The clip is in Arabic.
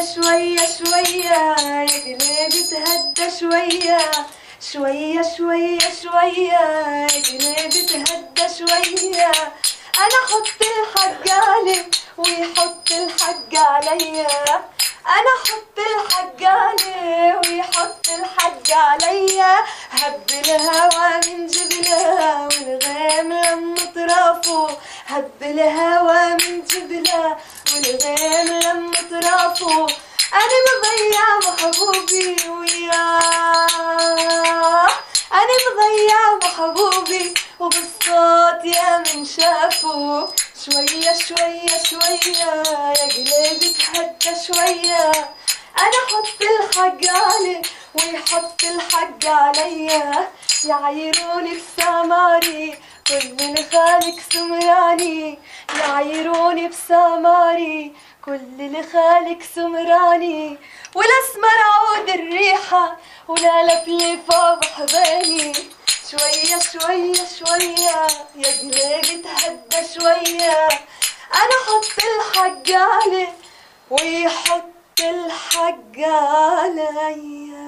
شوية شوية يا قلبي تهدى شوية، شوية شوية شوية يا قلبي تهدى شوية. أنا أحط الحق عليه ويحط الحق عليا، أنا أحط الحق عليه ويحط الحق عليا. هب الهوى من جبلها والغيم لما طرافه، هب الهوى من جبلها والغيم لما طرافه. أنا مضيع محبوبي وياه، أنا مضيع محبوبي وبالصوت يا من شافه. شوية شوية شوية يا قلبي تهدى شوية، أنا أحط الحق عليه ويحط الحق عليا. يعايروني بسماري كل من خالق سمراني، يعايروني بسماري كل اللي خالق سمراني. والاسمر عود الريحة ولا لفلفة بحضاني. شوية شوية شوية يا قلبي تهدى شوية، أنا أحط الحق عليه ويحط الحق عليا.